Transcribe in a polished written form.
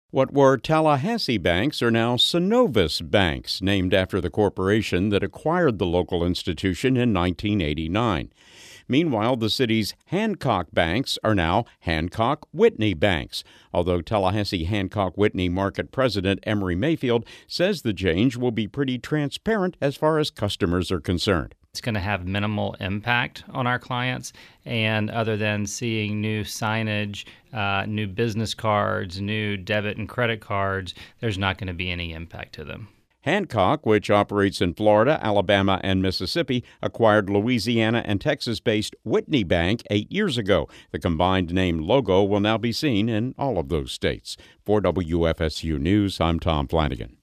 What were Tallahassee banks are now Synovus banks, named after the corporation that acquired the local institution in 1989. Meanwhile, the city's Hancock banks are now Hancock Whitney banks, although Tallahassee Hancock Whitney Market President Emery Mayfield says the change will be pretty transparent as far as customers are concerned. It's going to have minimal impact on our clients, and other than seeing new signage, new business cards, new debit and credit cards, there's not going to be any impact to them. Hancock, which operates in Florida, Alabama, and Mississippi, acquired Louisiana and Texas-based Whitney Bank 8 years ago. The combined name logo will now be seen in all of those states. For WFSU News, I'm Tom Flanagan.